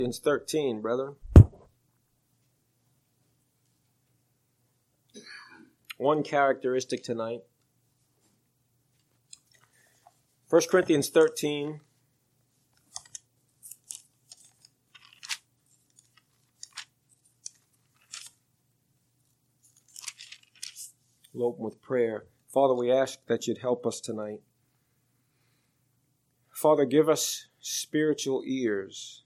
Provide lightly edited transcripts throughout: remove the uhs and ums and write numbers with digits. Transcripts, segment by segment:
Corinthians 13, brethren. One characteristic tonight. 1 Corinthians 13. We'll open with prayer. Father, we ask that you'd help us tonight. Father, give us spiritual ears.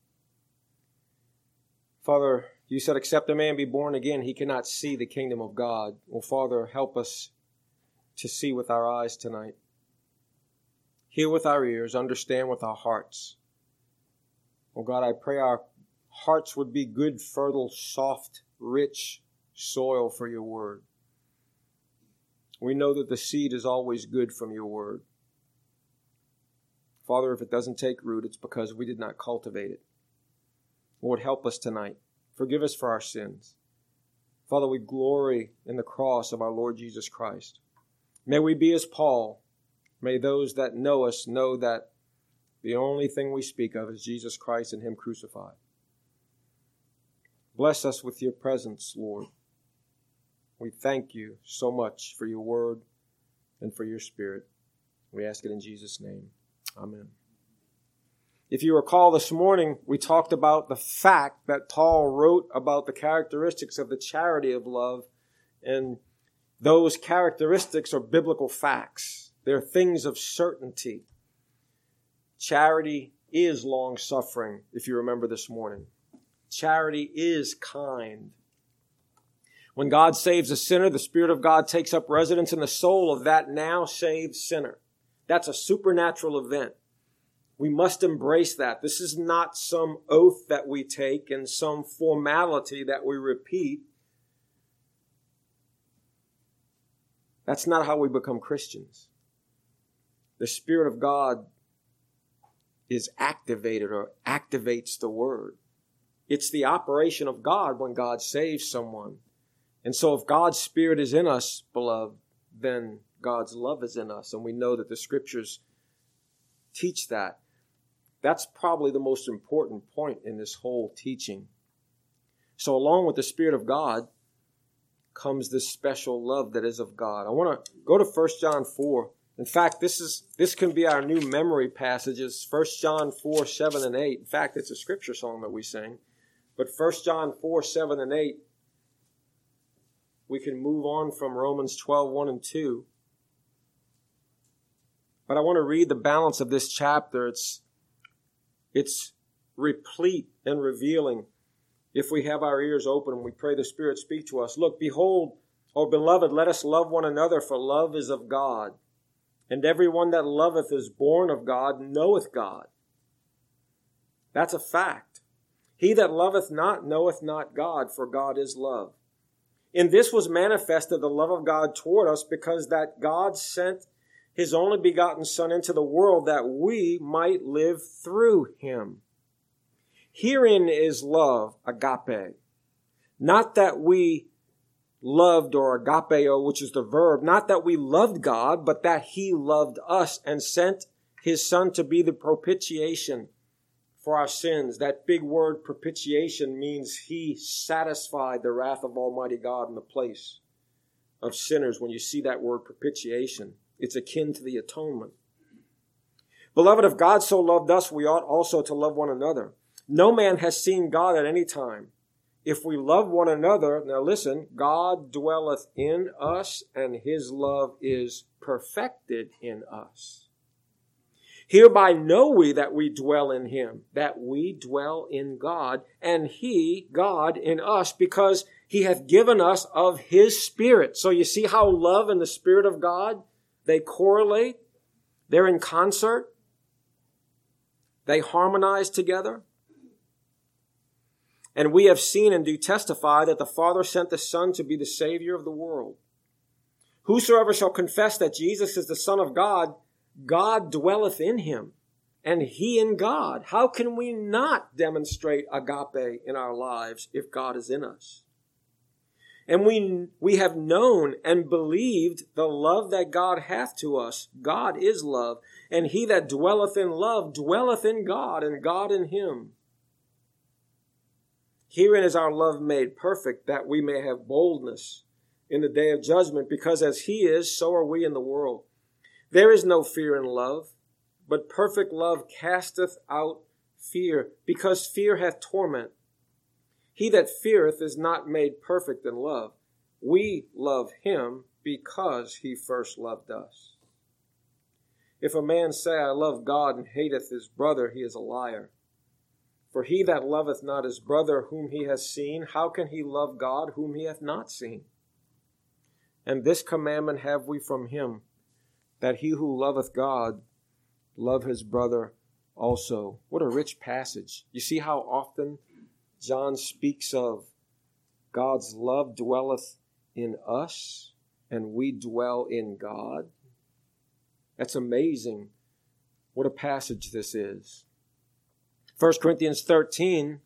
Father, you said, except a man be born again, he cannot see the kingdom of God. Well, Father, help us to see with our eyes tonight. Hear with our ears, understand with our hearts. Oh God, I pray our hearts would be good, fertile, soft, rich soil for your word. We know that the seed is always good from your word. Father, if it doesn't take root, it's because we did not cultivate it. Lord, help us tonight. Forgive us for our sins. Father, we glory in the cross of our Lord Jesus Christ. May we be as Paul. May those that know us know that the only thing we speak of is Jesus Christ and Him crucified. Bless us with your presence, Lord. We thank you so much for your word and for your spirit. We ask it in Jesus' name. Amen. If you recall this morning, we talked about the fact that Paul wrote about the characteristics of the charity of love, and those characteristics are biblical facts. They're things of certainty. Charity is long-suffering, if you remember this morning. Charity is kind. When God saves a sinner, the Spirit of God takes up residence in the soul of that now saved sinner. That's a supernatural event. We must embrace that. This is not some oath that we take and some formality that we repeat. That's not how we become Christians. The Spirit of God is activated or activates the Word. It's the operation of God when God saves someone. And so if God's Spirit is in us, beloved, then God's love is in us. And we know that the Scriptures teach that. That's probably the most important point in this whole teaching. So along with the Spirit of God comes this special love that is of God. I want to go to 1 John 4. In fact, this can be our new memory passages, 1 John 4, 7, and 8. In fact, it's a scripture song that we sing. But 1 John 4, 7, and 8, we can move on from Romans 12, 1 and 2. But I want to read the balance of this chapter. It's replete and revealing. If we have our ears open and we pray the Spirit speak to us. Look, behold, O beloved, let us love one another, for love is of God. And everyone that loveth is born of God, knoweth God. That's a fact. He that loveth not knoweth not God, for God is love. In this was manifested the love of God toward us, because that God sent His only begotten Son into the world that we might live through Him. Herein is love, agape. Not that we loved, or agapeo, which is the verb, not that we loved God, but that He loved us and sent His Son to be the propitiation for our sins. That big word propitiation means He satisfied the wrath of Almighty God in the place of sinners. When you see that word propitiation, it's akin to the atonement. Beloved, if God so loved us, we ought also to love one another. No man has seen God at any time. If we love one another, now listen, God dwelleth in us, and His love is perfected in us. Hereby know we that we dwell in Him, that we dwell in God, and He, God, in us, because He hath given us of His Spirit. So you see how love and the Spirit of God, they correlate, they're in concert, they harmonize together. And we have seen and do testify that the Father sent the Son to be the Savior of the world. Whosoever shall confess that Jesus is the Son of God, God dwelleth in him, and he in God. How can we not demonstrate agape in our lives if God is in us? And we have known and believed the love that God hath to us. God is love, and he that dwelleth in love dwelleth in God, and God in him. Herein is our love made perfect, that we may have boldness in the day of judgment, because as he is, so are we in the world. There is no fear in love, but perfect love casteth out fear, because fear hath torment. He that feareth is not made perfect in love. We love him because he first loved us. If a man say, I love God, and hateth his brother, he is a liar. For he that loveth not his brother whom he has seen, how can he love God whom he hath not seen? And this commandment have we from him, that he who loveth God love his brother also. What a rich passage. You see how often John speaks of God's love dwelleth in us, and we dwell in God. That's amazing. What a passage this is. 1 Corinthians 13,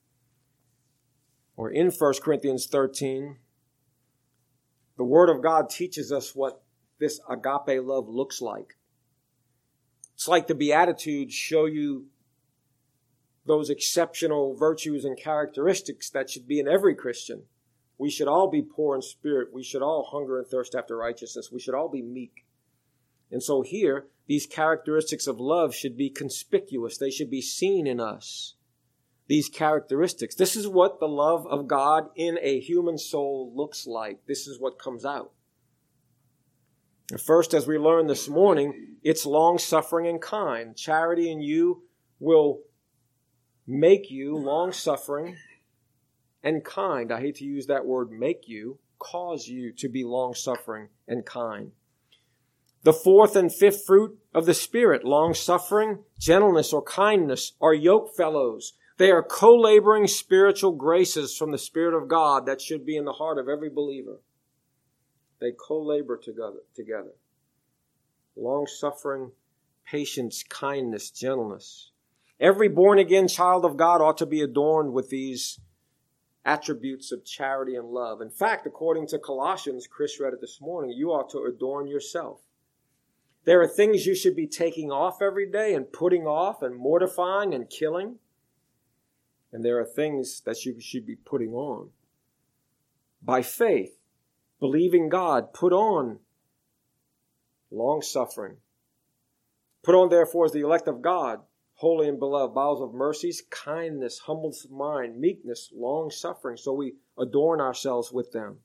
or in 1 Corinthians 13, the Word of God teaches us what this agape love looks like. It's like the Beatitudes show you those exceptional virtues and characteristics that should be in every Christian. We should all be poor in spirit. We should all hunger and thirst after righteousness. We should all be meek. And so here, these characteristics of love should be conspicuous. They should be seen in us. These characteristics. This is what the love of God in a human soul looks like. This is what comes out. First, as we learned this morning, it's long-suffering and kind. Charity in you will make you long-suffering and kind. I hate to use that word make you, cause you to be long-suffering and kind. The fourth and fifth fruit of the Spirit, long-suffering, gentleness, or kindness, are yoke fellows. They are co-laboring spiritual graces from the Spirit of God that should be in the heart of every believer. They co-labor together. Long-suffering, patience, kindness, gentleness. Every born-again child of God ought to be adorned with these attributes of charity and love. In fact, according to Colossians, Chris read it this morning, you ought to adorn yourself. There are things you should be taking off every day and putting off and mortifying and killing. And there are things that you should be putting on. By faith, believing God, put on long-suffering. Put on, therefore, as the elect of God, holy and beloved, bowels of mercies, kindness, humbleness of mind, meekness, long-suffering. So we adorn ourselves with them.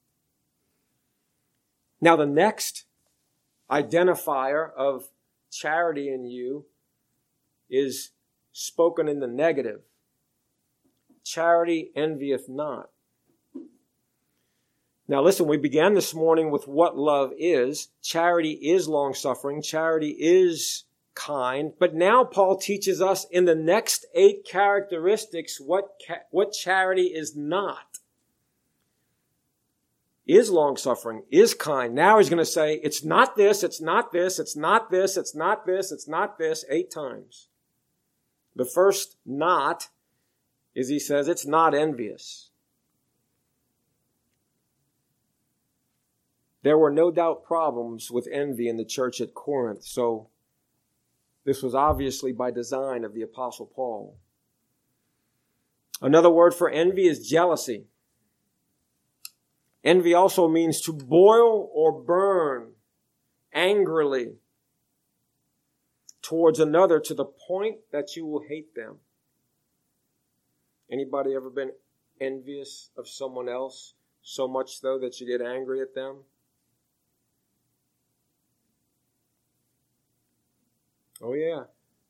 Now the next identifier of charity in you is spoken in the negative. Charity envieth not. Now listen, we began this morning with what love is. Charity is long-suffering. Charity is kind. But now Paul teaches us in the next 8 characteristics what charity is not. Is long-suffering, is kind. Now he's going to say, it's not this, it's not this, it's not this, it's not this, it's not this, 8 times. The first not is he says, it's not envious. There were no doubt problems with envy in the church at Corinth, so this was obviously by design of the Apostle Paul. Another word for envy is jealousy. Envy also means to boil or burn angrily towards another to the point that you will hate them. Anybody ever been envious of someone else so much so that you get angry at them? Oh yeah.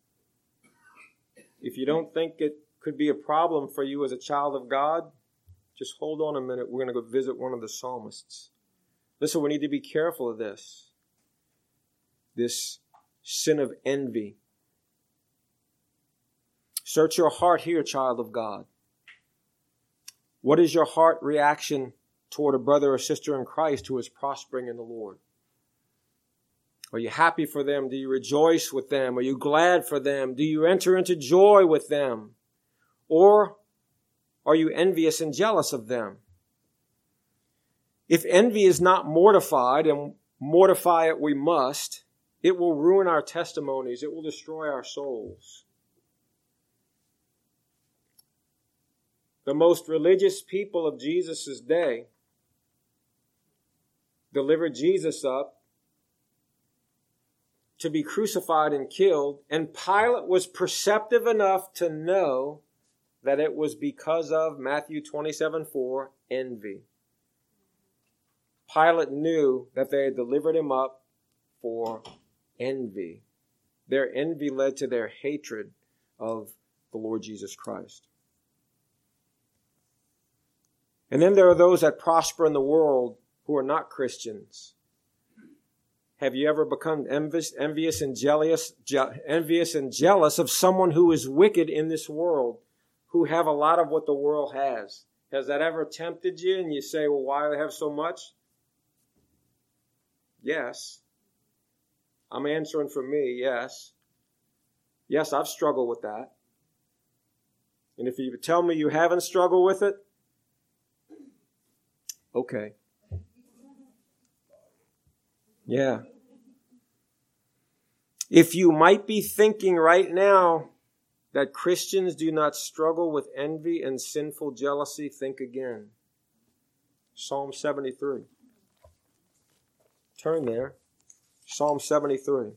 If you don't think it could be a problem for you as a child of God, just hold on a minute. We're going to go visit one of the psalmists. Listen, we need to be careful of this. This sin of envy. Search your heart here, child of God. What is your heart reaction toward a brother or sister in Christ who is prospering in the Lord? Are you happy for them? Do you rejoice with them? Are you glad for them? Do you enter into joy with them? Or are you envious and jealous of them? If envy is not mortified, and mortify it we must, it will ruin our testimonies. It will destroy our souls. the most religious people of Jesus' day, delivered Jesus up to be crucified and killed, and Pilate was perceptive enough to know that it was because of Matthew 27:4, envy. Pilate knew that they had delivered him up for envy. Their envy led to their hatred of the Lord Jesus Christ. And then there are those that prosper in the world who are not Christians. Have you ever become envious and jealous of someone who is wicked in this world, who have a lot of what the world has? Has that ever tempted you and you say, well, why do they have so much? Yes. I'm answering for me, yes. Yes, I've struggled with that. And if you tell me you haven't struggled with it, okay. Yeah. If you might be thinking right now that Christians do not struggle with envy and sinful jealousy, think again. Psalm 73. Turn there. Psalm 73.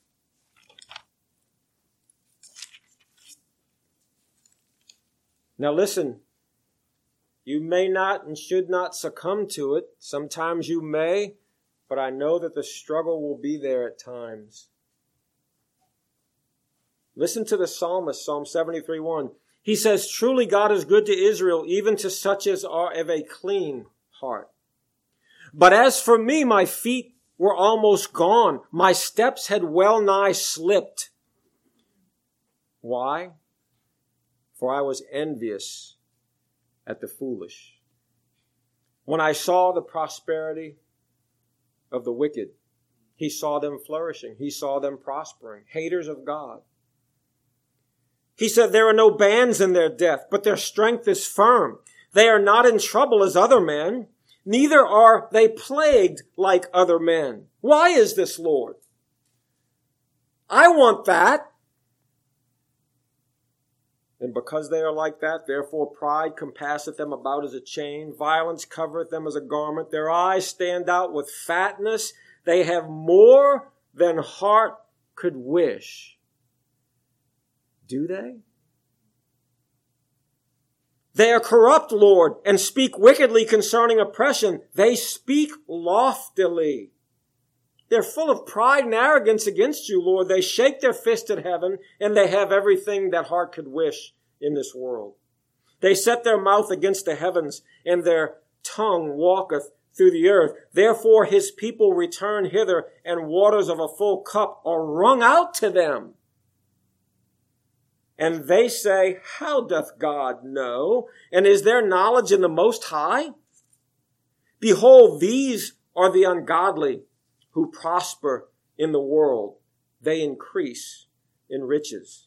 Now listen, you may not and should not succumb to it. Sometimes you may, but I know that the struggle will be there at times. Listen to the psalmist, Psalm 73:1. He says, truly God is good to Israel, even to such as are of a clean heart. But as for me, my feet were almost gone. My steps had well nigh slipped. Why? For I was envious at the foolish. When I saw the prosperity of the wicked, he saw them flourishing. He saw them prospering. Haters of God. He said, there are no bands in their death, but their strength is firm. They are not in trouble as other men, neither are they plagued like other men. Why is this, Lord? I want that. And because they are like that, therefore pride compasseth them about as a chain. Violence covereth them as a garment. Their eyes stand out with fatness. They have more than heart could wish. Do they? They are corrupt, Lord, and speak wickedly concerning oppression. They speak loftily. They're full of pride and arrogance against you, Lord. They shake their fist at heaven, and they have everything that heart could wish in this world. They set their mouth against the heavens, and their tongue walketh through the earth. Therefore his people return hither, and waters of a full cup are wrung out to them. And they say, how doth God know? And is there knowledge in the Most High? Behold, these are the ungodly who prosper in the world. They increase in riches.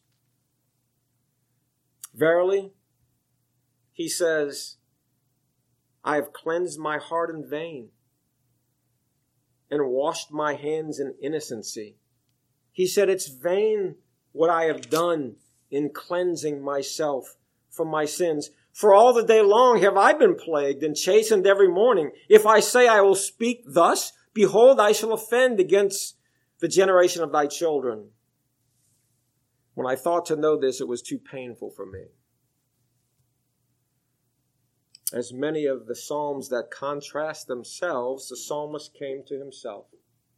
Verily, he says, I have cleansed my heart in vain and washed my hands in innocency. He said, it's vain what I have done in cleansing myself from my sins. For all the day long have I been plagued and chastened every morning. If I say I will speak thus, behold, I shall offend against the generation of thy children. When I thought to know this, it was too painful for me. As many of the psalms that contrast themselves, the psalmist came to himself.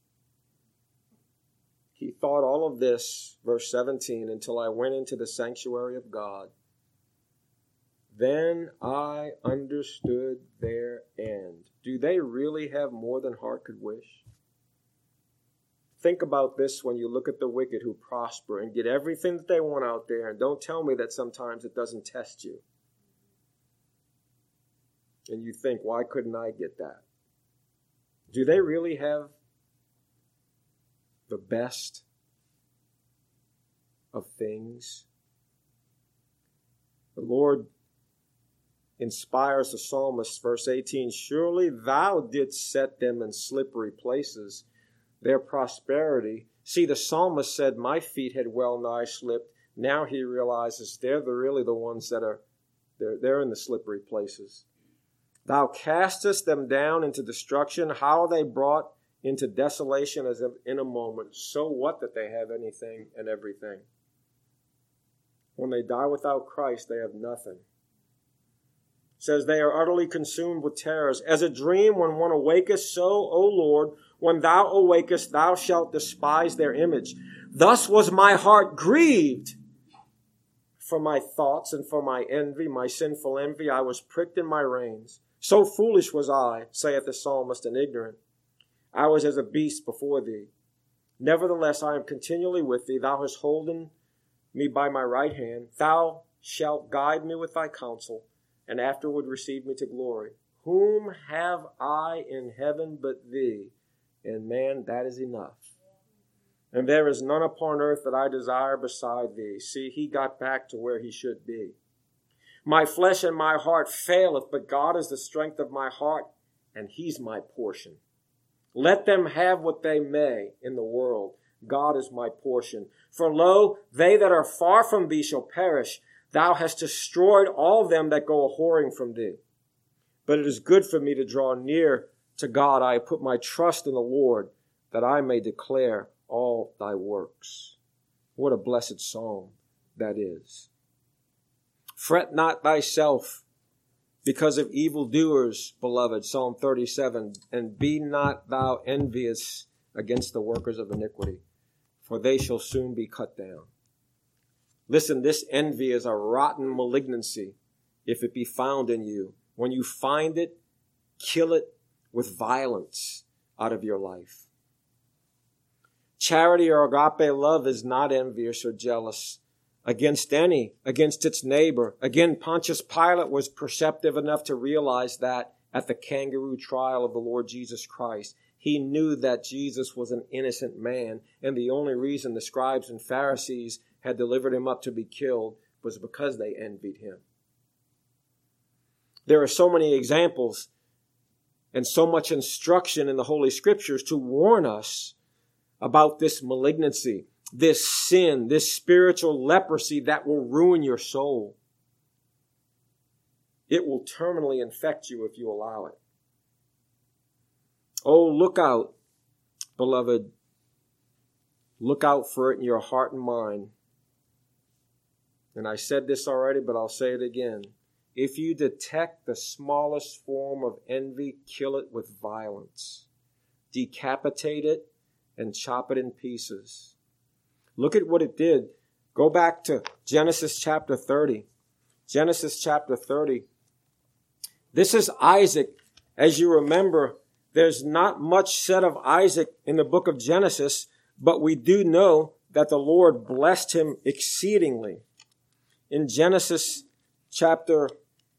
He thought all of this, verse 17, until I went into the sanctuary of God. Then I understood their end. Do they really have more than heart could wish? Think about this when you look at the wicked who prosper and get everything that they want out there. And don't tell me that sometimes it doesn't test you. And you think, why couldn't I get that? Do they really have the best of things? The Lord inspires the psalmist, verse 18, surely thou didst set them in slippery places, their prosperity. See, the psalmist said, my feet had well nigh slipped. Now he realizes they're really the ones that are They're in the slippery places. Thou castest them down into destruction. How are they brought into desolation as in a moment? So what that they have anything and everything? When they die without Christ, they have nothing. It says they are utterly consumed with terrors. As a dream when one awaketh, so, O Lord, when thou awakest, thou shalt despise their image. Thus was my heart grieved for my thoughts and for my envy, my sinful envy. I was pricked in my reins. So foolish was I, saith the psalmist, and ignorant. I was as a beast before thee. Nevertheless, I am continually with thee. Thou hast holden me by my right hand. Thou shalt guide me with thy counsel, and afterward receive me to glory. Whom have I in heaven but thee? And man, that is enough. And there is none upon earth that I desire beside thee. See, he got back to where he should be. My flesh and my heart faileth, but God is the strength of my heart, and he's my portion. Let them have what they may in the world. God is my portion. For lo, they that are far from thee shall perish. Thou hast destroyed all them that go a-whoring from thee. But it is good for me to draw near to God. I have put my trust in the Lord, that I may declare all thy works. What a blessed psalm that is. Fret not thyself because of evildoers, beloved, Psalm 37, and be not thou envious against the workers of iniquity, for they shall soon be cut down. Listen, this envy is a rotten malignancy if it be found in you. When you find it, kill it with violence out of your life. Charity or agape love is not envious or jealous against its neighbor. Again, Pontius Pilate was perceptive enough to realize that at the kangaroo trial of the Lord Jesus Christ. He knew that Jesus was an innocent man, and the only reason the scribes and Pharisees had delivered him up to be killed was because they envied him. There are so many examples and so much instruction in the Holy Scriptures to warn us about this malignancy, this sin, this spiritual leprosy that will ruin your soul. It will terminally infect you if you allow it. Oh, look out, beloved. Look out for it in your heart and mind. And I said this already, but I'll say it again. If you detect the smallest form of envy, kill it with violence. Decapitate it and chop it in pieces. Look at what it did. Go back to Genesis chapter 30. Genesis chapter 30. This is Isaac. As you remember, there's not much said of Isaac in the book of Genesis, but we do know that the Lord blessed him exceedingly. In Genesis chapter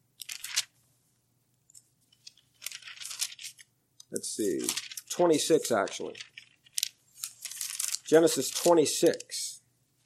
26 actually. Genesis 26.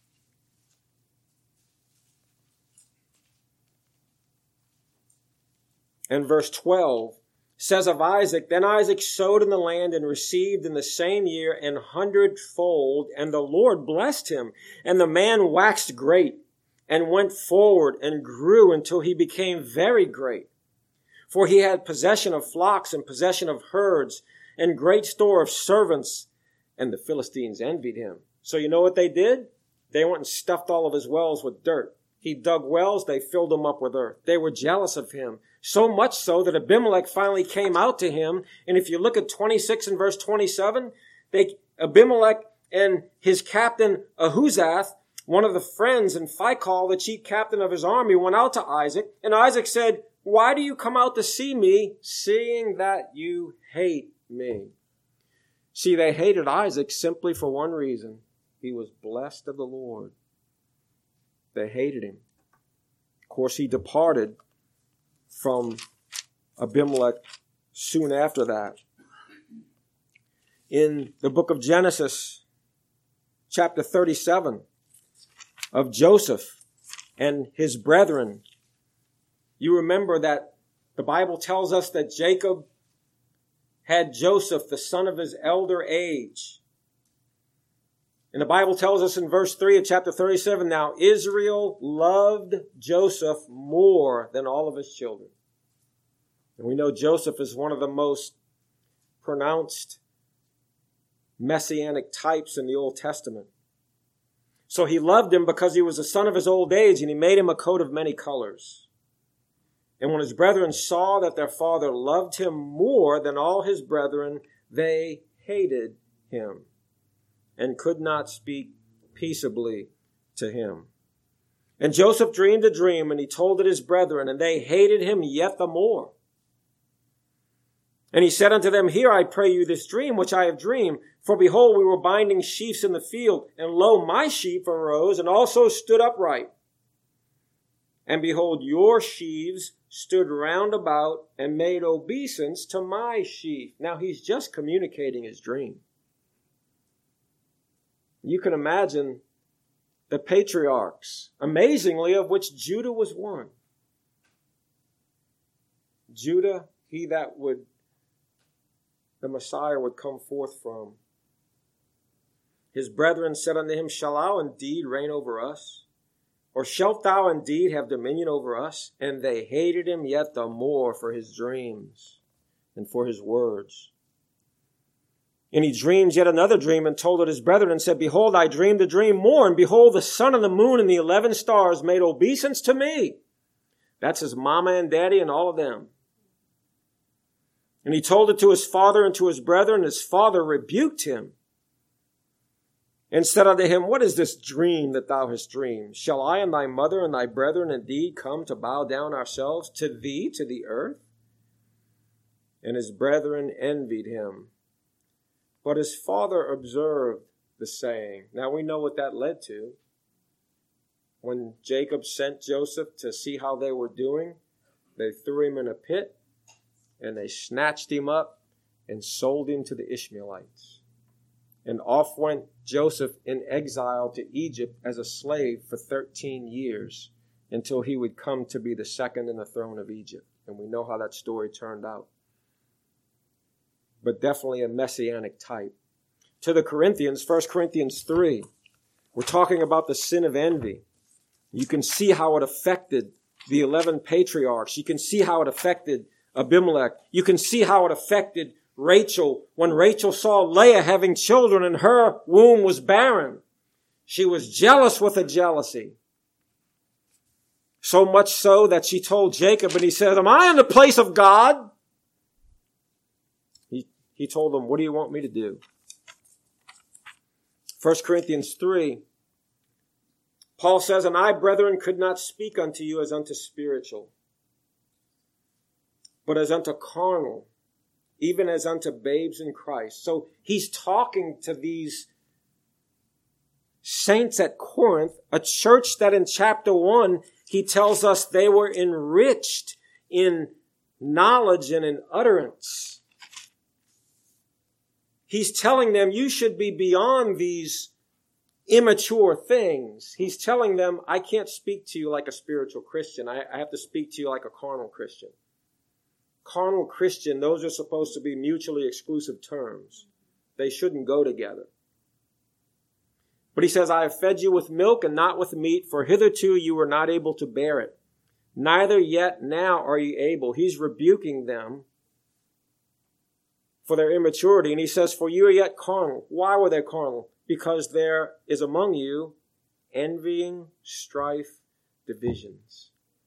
And verse 12 says of Isaac, Then Isaac sowed in the land and received in the same year 100-fold, and the Lord blessed him. And the man waxed great and went forward and grew until he became very great. For he had possession of flocks and possession of herds and great store of servants, and the Philistines envied him. So you know what they did? They went and stuffed all of his wells with dirt. He dug wells, they filled them up with earth. They were jealous of him. So much so that Abimelech finally came out to him. And if you look at 26 and verse 27, Abimelech and his captain Ahuzath, one of the friends, and Phicol, the chief captain of his army, went out to Isaac. And Isaac said, Why do you come out to see me, seeing that you hate me? See, they hated Isaac simply for one reason. He was blessed of the Lord. They hated him. Of course, he departed from Abimelech soon after that. In the book of Genesis, chapter 37, of Joseph and his brethren, you remember that the Bible tells us that Jacob had Joseph, the son of his elder age. And the Bible tells us in verse 3 of chapter 37, now Israel loved Joseph more than all of his children. And we know Joseph is one of the most pronounced messianic types in the Old Testament. So he loved him because he was the son of his old age, and he made him a coat of many colors. And when his brethren saw that their father loved him more than all his brethren, they hated him and could not speak peaceably to him. And Joseph dreamed a dream, and he told it his brethren, and they hated him yet the more. And he said unto them, hear, I pray you, this dream which I have dreamed. For behold, we were binding sheaves in the field, and lo, my sheaf arose, and also stood upright. And behold, your sheaves stood round about, and made obeisance to my sheaf. Now he's just communicating his dream. You can imagine the patriarchs, amazingly, of which Judah was one. Judah, he that the Messiah would come forth from. His brethren said unto him, shall thou indeed reign over us? Or shalt thou indeed have dominion over us? And they hated him yet the more for his dreams and for his words. And he dreamed yet another dream, and told it his brethren, and said, behold, I dreamed a dream more, and behold, the sun and the moon and the 11 stars made obeisance to me. That's his mama and daddy and all of them. And he told it to his father and to his brethren, and his father rebuked him and said unto him, what is this dream that thou hast dreamed? Shall I and thy mother and thy brethren indeed come to bow down ourselves to thee, to the earth? And his brethren envied him. But his father observed the saying. Now we know what that led to. When Jacob sent Joseph to see how they were doing, they threw him in a pit, and they snatched him up and sold him to the Ishmaelites. And off went Joseph in exile to Egypt as a slave for 13 years until he would come to be the second in the throne of Egypt. And we know how that story turned out. But definitely a messianic type. To the Corinthians, 1 Corinthians 3, we're talking about the sin of envy. You can see how it affected the 11 patriarchs. You can see how it affected Abimelech. You can see how it affected Rachel when Rachel saw Leah having children and her womb was barren. She was jealous with a jealousy. So much so that she told Jacob, and he said, am I in the place of God? He told them, what do you want me to do? 1 Corinthians 3, Paul says, and I, brethren, could not speak unto you as unto spiritual, but as unto carnal, even as unto babes in Christ. So he's talking to these saints at Corinth, a church that in chapter 1, he tells us they were enriched in knowledge and in utterance. He's telling them you should be beyond these immature things. He's telling them, I can't speak to you like a spiritual Christian. I have to speak to you like a carnal Christian. Carnal Christian, those are supposed to be mutually exclusive terms. They shouldn't go together. But he says, I have fed you with milk and not with meat, for hitherto you were not able to bear it. Neither yet now are you able. He's rebuking them for their immaturity. And he says, for you are yet carnal. Why were they carnal? Because there is among you envying, strife, divisions.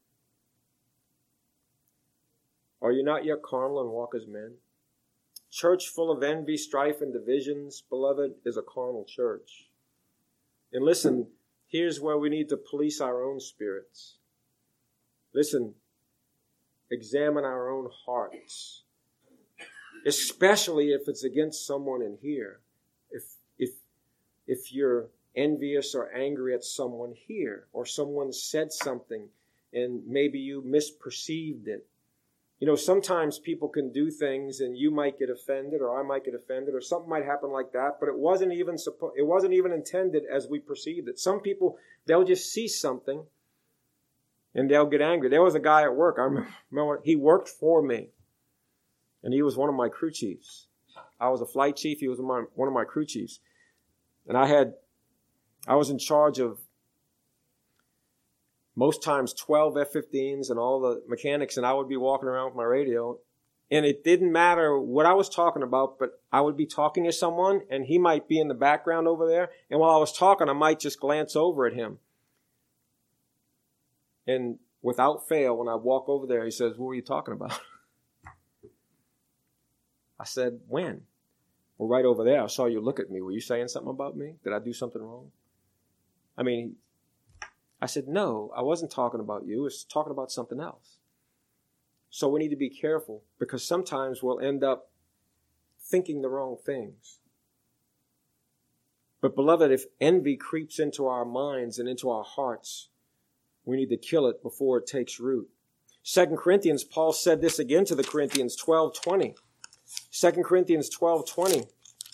Are you not yet carnal and walk as men? Church full of envy, strife, and divisions, beloved, is a carnal church. And listen, here's where we need to police our own spirits. Listen, examine our own hearts. Especially if it's against someone in here. If you're envious or angry at someone here, or someone said something and maybe you misperceived it. You know, sometimes people can do things and you might get offended, or I might get offended, or something might happen like that, but it wasn't even intended as we perceived it. Some people, they'll just see something and they'll get angry. There was a guy at work, I remember he worked for me. And he was one of my crew chiefs. I was a flight chief. He was one of my crew chiefs. And I had I was in charge of most times 12 F-15s and all the mechanics, and I would be walking around with my radio. And it didn't matter what I was talking about, but I would be talking to someone, and he might be in the background over there. And while I was talking, I might just glance over at him. And without fail, when I walk over there, he says, "What were you talking about?" I said, "When?" "Well, right over there. I saw you look at me. Were you saying something about me? Did I do something wrong?" I said, "No, I wasn't talking about you. I was talking about something else." So we need to be careful, because sometimes we'll end up thinking the wrong things. But beloved, if envy creeps into our minds and into our hearts, we need to kill it before it takes root. 2 Corinthians, Paul said this again to the Corinthians, 12:20. 2 Corinthians 12:20.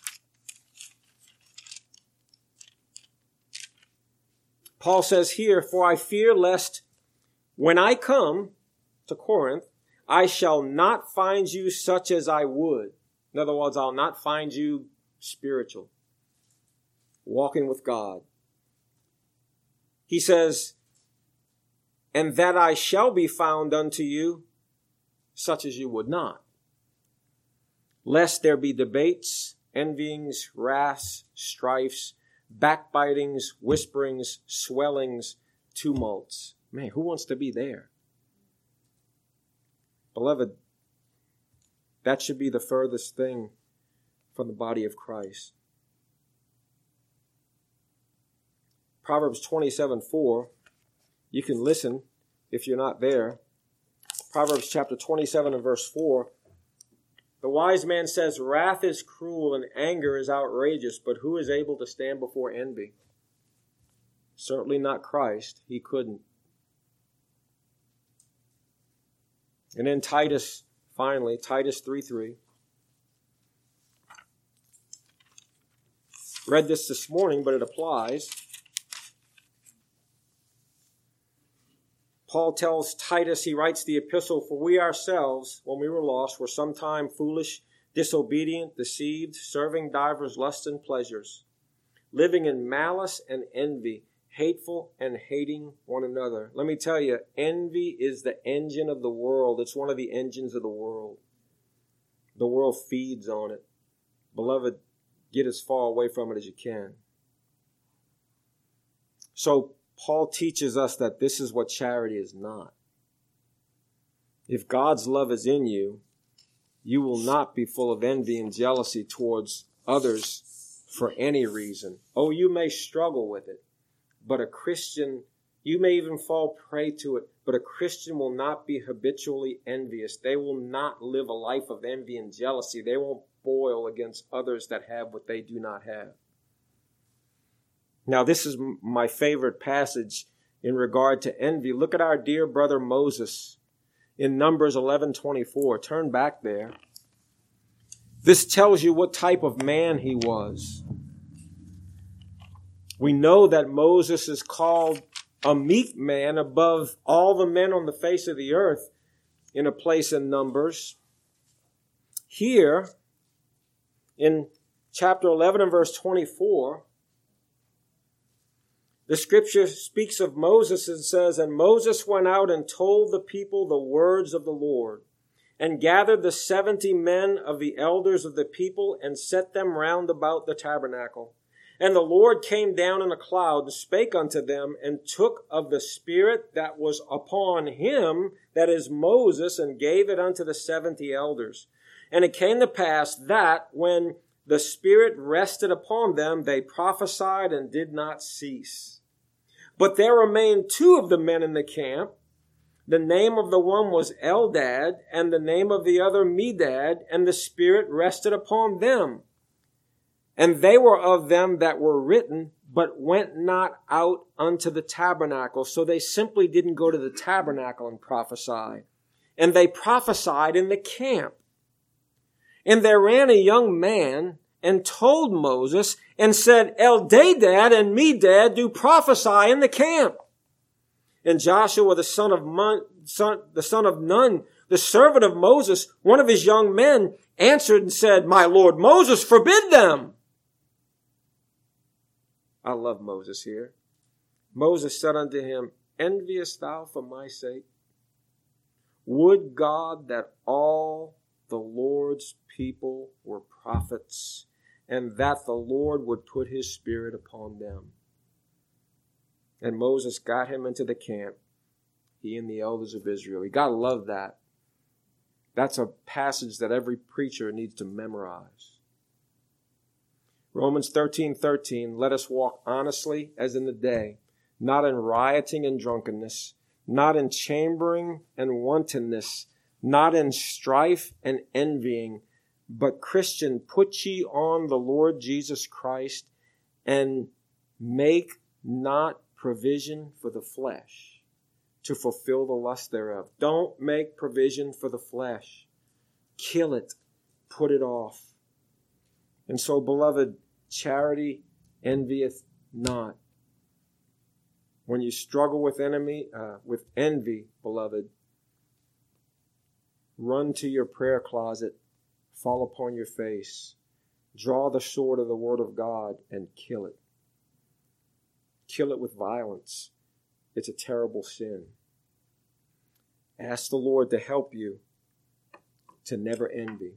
Paul says here, "For I fear lest when I come to Corinth, I shall not find you such as I would." In other words, I'll not find you spiritual, walking with God. He says, "And that I shall be found unto you such as you would not, lest there be debates, envyings, wraths, strifes, backbitings, whisperings, swellings, tumults." Man, who wants to be there? Beloved, that should be the furthest thing from the body of Christ. Proverbs 27:4. You can listen if you're not there. Proverbs chapter 27 and verse 4. "The wise man says, wrath is cruel and anger is outrageous, but who is able to stand before envy?" Certainly not Christ. He couldn't. And then Titus, finally, Titus 3:3. Read this morning, but it applies. Paul tells Titus, he writes the epistle, "For we ourselves, when we were lost, were sometime foolish, disobedient, deceived, serving divers lusts and pleasures, living in malice and envy, hateful and hating one another." Let me tell you, envy is the engine of the world. It's one of the engines of the world. The world feeds on it. Beloved, get as far away from it as you can. So Paul teaches us that this is what charity is not. If God's love is in you, you will not be full of envy and jealousy towards others for any reason. Oh, you may struggle with it, but a Christian, you may even fall prey to it, but a Christian will not be habitually envious. They will not live a life of envy and jealousy. They won't boil against others that have what they do not have. Now, this is my favorite passage in regard to envy. Look at our dear brother Moses in Numbers 11:24. Turn back there. This tells you what type of man he was. We know that Moses is called a meek man above all the men on the face of the earth in a place in Numbers. Here, in chapter 11 and verse 24, the scripture speaks of Moses and says, "And Moses went out and told the people the words of the Lord, and gathered the 70 men of the elders of the people, and set them round about the tabernacle. And the Lord came down in a cloud, and spake unto them, and took of the Spirit that was upon him," that is Moses, "and gave it unto the 70 elders. And it came to pass that, when the Spirit rested upon them, they prophesied and did not cease. But there remained 2 of the men in the camp. The name of the one was Eldad, and the name of the other Medad, and the Spirit rested upon them. And they were of them that were written, but went not out unto the tabernacle." So they simply didn't go to the tabernacle and prophesy. "And they prophesied in the camp. And there ran a young man and told Moses and said, Eldad and Medad do prophesy in the camp. And Joshua, the son of Nun, the servant of Moses, one of his young men, answered and said, My lord Moses, forbid them." I love Moses here. Moses said unto him, Enviest thou for my sake? Would God that all the Lord's people were prophets, and that the Lord would put his Spirit upon them. And Moses got him into the camp, he and the elders of Israel. You got to love that. That's a passage that every preacher needs to memorize. Romans 13:13, let us walk honestly as in the day, not in rioting and drunkenness, not in chambering and wantonness, not in strife and envying, but Christian, put ye on the Lord Jesus Christ, and make not provision for the flesh to fulfill the lust thereof. Don't make provision for the flesh. Kill it. Put it off. And so, beloved, charity envieth not. When you struggle with envy, beloved, run to your prayer closet, fall upon your face, draw the sword of the Word of God, and kill it. Kill it with violence. It's a terrible sin. Ask the Lord to help you to never envy.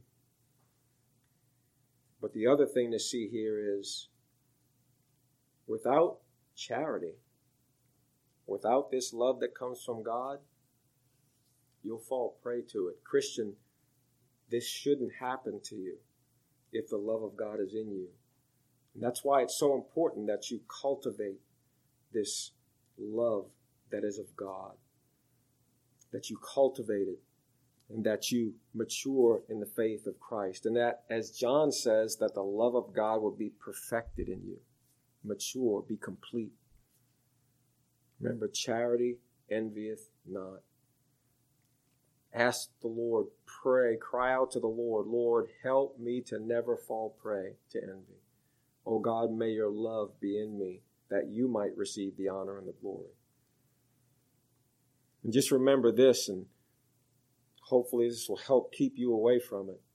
But the other thing to see here is, without charity, without this love that comes from God, you'll fall prey to it. Christian, this shouldn't happen to you if the love of God is in you. And that's why it's so important that you cultivate this love that is of God, that you cultivate it, and that you mature in the faith of Christ. And that, as John says, that the love of God will be perfected in you. Mature, be complete. Remember, charity envieth not. Ask the Lord, pray, cry out to the Lord, Lord, help me to never fall prey to envy. Oh God, may your love be in me, that you might receive the honor and the glory. And just remember this, and hopefully this will help keep you away from it.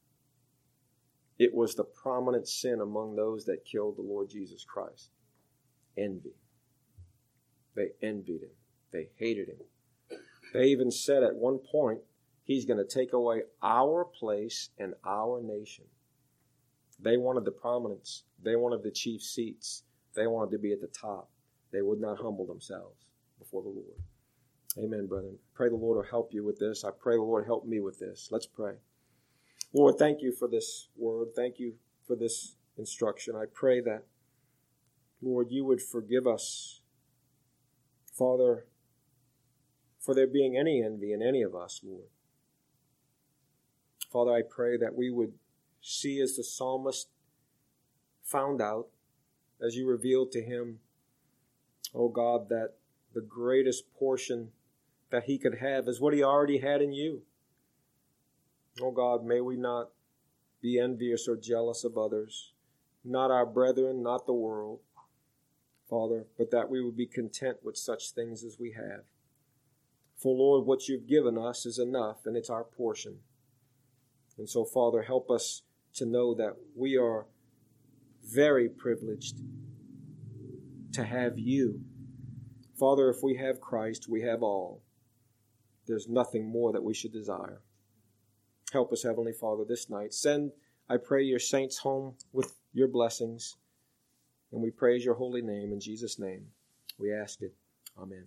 It was the prominent sin among those that killed the Lord Jesus Christ. Envy. They envied him. They hated him. They even said at one point, he's going to take away our place and our nation. They wanted the prominence. They wanted the chief seats. They wanted to be at the top. They would not humble themselves before the Lord. Amen, brethren. Pray the Lord will help you with this. I pray the Lord help me with this. Let's pray. Lord, thank you for this word. Thank you for this instruction. I pray that, Lord, you would forgive us, Father, for there being any envy in any of us, Lord. Father, I pray that we would see as the psalmist found out, as you revealed to him, oh God, that the greatest portion that he could have is what he already had in you. Oh God, may we not be envious or jealous of others, not our brethren, not the world, Father, but that we would be content with such things as we have. For Lord, what you've given us is enough, and it's our portion. And so, Father, help us to know that we are very privileged to have you. Father, if we have Christ, we have all. There's nothing more that we should desire. Help us, Heavenly Father, this night. Send, I pray, your saints home with your blessings. And we praise your holy name. In Jesus' name, we ask it. Amen.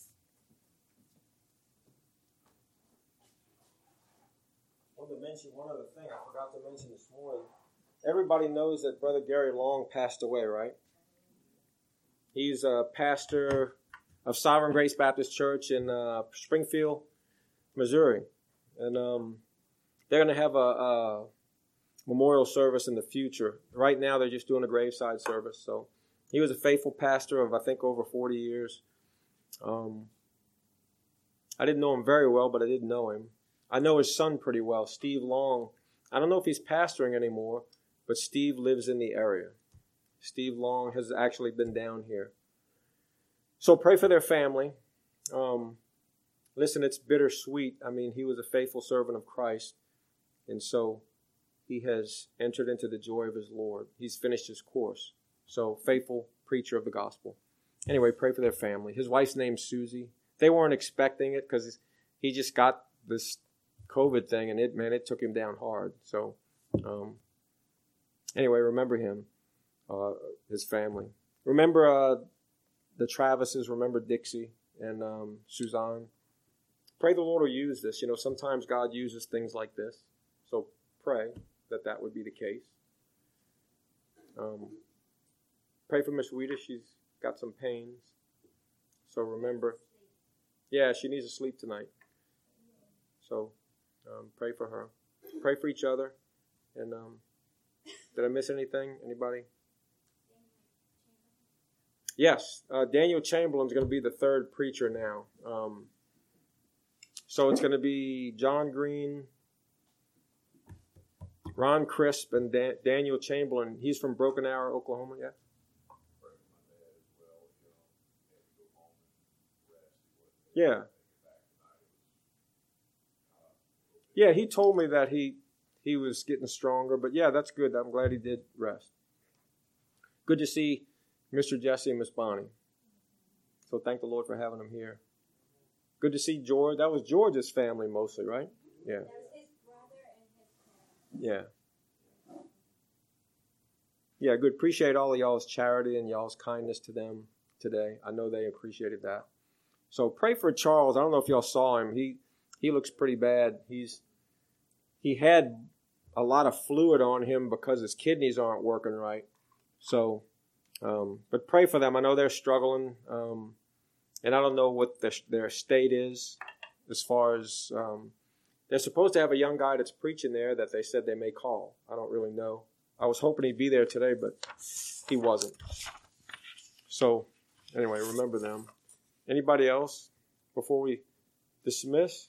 I want to mention one other thing I forgot to mention this morning. Everybody knows that Brother Gary Long passed away, right? He's a pastor of Sovereign Grace Baptist Church in Springfield, Missouri. And they're going to have a memorial service in the future. Right now, they're just doing a graveside service. So he was a faithful pastor of, I think, over 40 years. I didn't know him very well, but I did know him. I know his son pretty well, Steve Long. I don't know if he's pastoring anymore, but Steve lives in the area. Steve Long has actually been down here. So pray for their family. Listen, it's bittersweet. I mean, he was a faithful servant of Christ. And so he has entered into the joy of his Lord. He's finished his course. So faithful preacher of the gospel. Anyway, pray for their family. His wife's name's Susie. They weren't expecting it because he just got this COVID thing, and it took him down hard. So, anyway, remember him, his family. Remember the Travises. Remember Dixie and Suzanne. Pray the Lord will use this. Sometimes God uses things like this. So pray that would be the case. Pray for Miss Wheater. She's got some pains. So remember. Yeah, she needs to sleep tonight. So pray for her. Pray for each other. And did I miss anything? Anybody? Yes. Daniel Chamberlain's going to be the third preacher now. So it's going to be John Green, Ron Crisp, and Daniel Chamberlain. He's from Broken Arrow, Oklahoma, yeah? Yeah. Yeah, he told me that he was getting stronger, but yeah, that's good. I'm glad he did rest. Good to see Mr. Jesse and Miss Bonnie. So thank the Lord for having them here. Good to see George. That was George's family mostly, right? Yeah. That was his brother and his parents. Yeah. Yeah, good. Appreciate all of y'all's charity and y'all's kindness to them today. I know they appreciated that. So pray for Charles. I don't know if y'all saw him. He looks pretty bad. He had a lot of fluid on him because his kidneys aren't working right. So, but pray for them. I know they're struggling. And I don't know what their state is as far as they're supposed to have a young guy that's preaching there that they said they may call. I don't really know. I was hoping he'd be there today, but he wasn't. So anyway, remember them. Anybody else before we dismiss?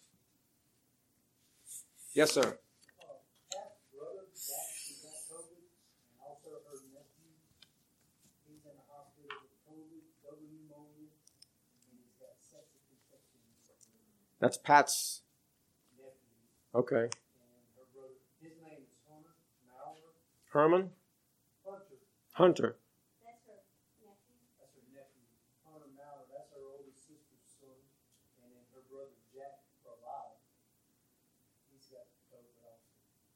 Yes, sir. Pat's brother, Jack, he got COVID, and also her nephew. He's in the hospital with COVID, double pneumonia, and he's got septic infection. That's Pat's. Nephew. Okay. And her brother, his name is Hunter Maurer. Herman? Hunter. That's her nephew. That's her nephew. Hunter Maurer, that's her older sister's son. And then her brother, Jack Bravado. He's got COVID also.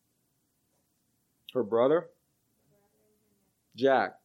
Her brother? Jack.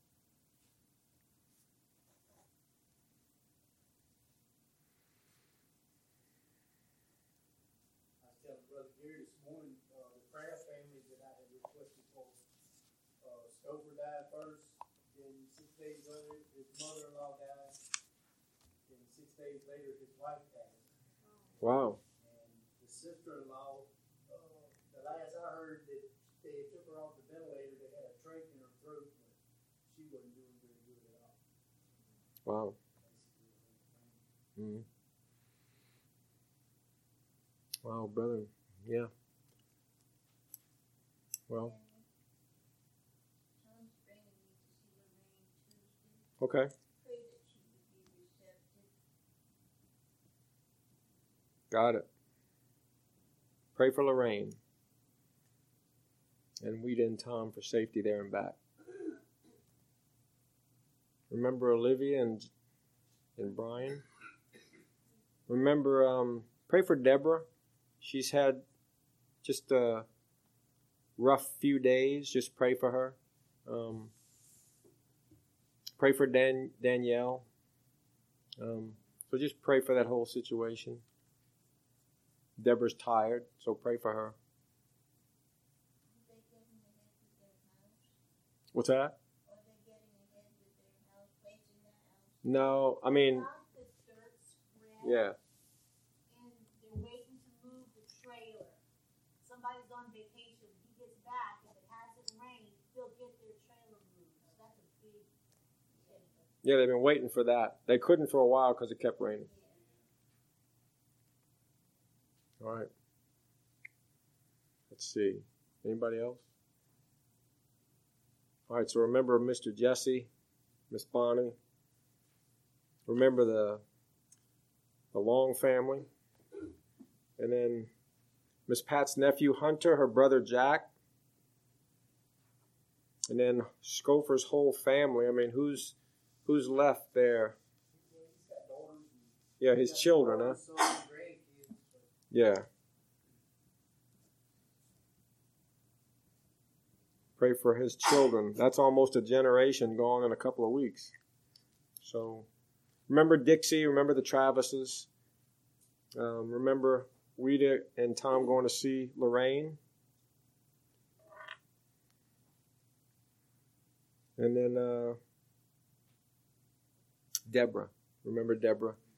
I was telling Brother Gary this morning, the prayer family that I had requested for, Stover died first, then 6 days later, his mother-in-law died, then 6 days later, his wife died. Wow. And the sister-in-law, the last I heard that they took her off the ventilator, they had a trach in her throat, but she wasn't doing very good at all. Wow. Basically, Mm-hmm. Wow, brother. Yeah. Well, Tom's bringing me to see Lorraine Tuesday. okay. Pray that she would be receptive. Got it. Pray for Lorraine. And Wheaton and Tom for safety there and back. Remember Olivia and Brian. Remember, pray for Deborah. She's had just a rough few days. Just pray for her. Pray for Danielle. So just pray for that whole situation. Deborah's tired, so pray for her. Are they getting ahead with their house? What's that? Are they getting ahead with their house, placing their house? No, I mean, Got the dirt spread, yeah. and they're waiting to move the trailer. Somebody's on vacation. When he gets back, if it hasn't rained, they'll get their trailer moved. So that's a big thing. Yeah, they've been waiting for that. They couldn't for a while because it kept raining. All right. Let's see. Anybody else? All right, so remember Mr. Jesse, Miss Bonnie. Remember the Long family. And then Miss Pat's nephew, Hunter, her brother, Jack. And then Scofer's whole family. I mean, who's Who's left there? He's got daughters and Yeah, his children, huh? sons, grandkids. Yeah. Pray for his children. That's almost a generation gone in a couple of weeks. So, remember Dixie, remember the Travises. Remember Rita and Tom going to see Lorraine. And then Deborah. Remember Deborah.